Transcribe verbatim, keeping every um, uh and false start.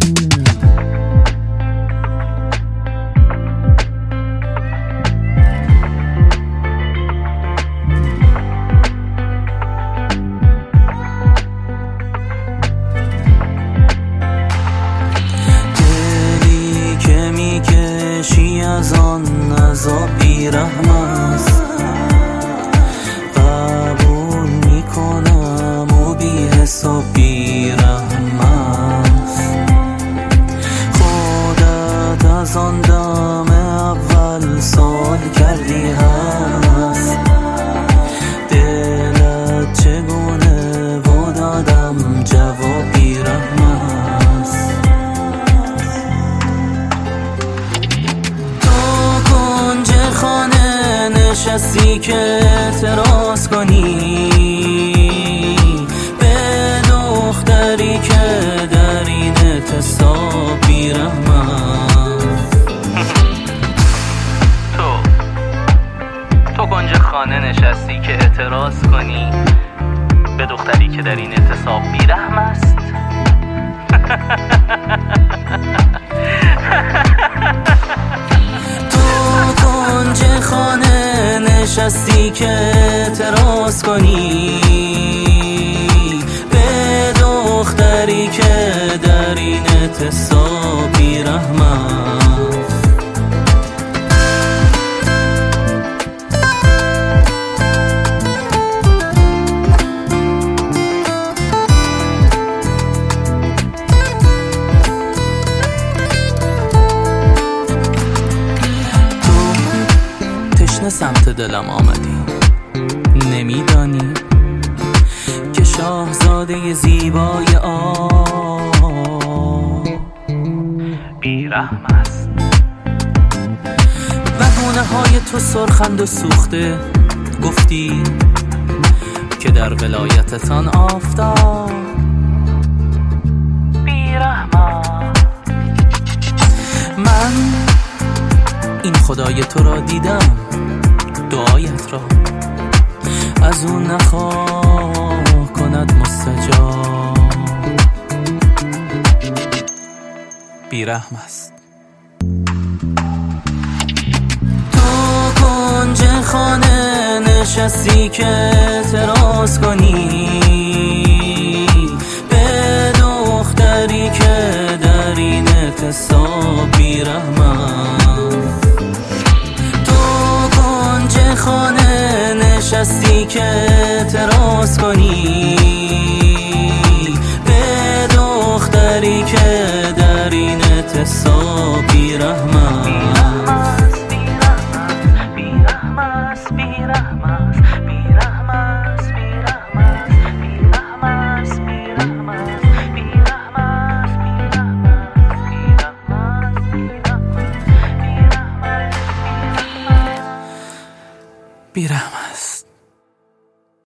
از آن عذاب بی‌رحم است، قبول میکنم و بی حساب بی‌رحم است. خودت از آن دم اول سوال کردی هست، دلت چگونه و دادم جواب بی‌رحم است. خانه نشستی که اعتراض کنی به دختری که در این اعتصاب بی‌رحم است. تو تو کنج خانه نشستی که اعتراض کنی به دختری که در این اعتصاب بی‌رحم است. کنج خانه نشستی که اعتراض کنی به دختری که در این اعتصاب بی‌رحم است. سمت دلم آمدی، نمیدانی که شاهزاده زیبای آب بی‌رحم است و گونه های تو سرخند و سوخته. گفتی که در ولایتتان آفتاب بی‌رحم است. من این خدای تو را دیدم، دعایت را از اون نخواه کند مستجاب بی‌رحم است. تو کنج خانه نشستی که اعتراض کنی به دختری که در این اعتصاب بی‌رحم است. خانه نشستی که اعتراض کنی به دختری که در این اعتصاب بی‌رحم است. بی‌رحم است، بی‌رحم است، بی‌رحم است، بی‌رحم است، بی‌رحم است، بی‌رحم است، بی‌رحم است، بی‌رحم است، بی‌رحم.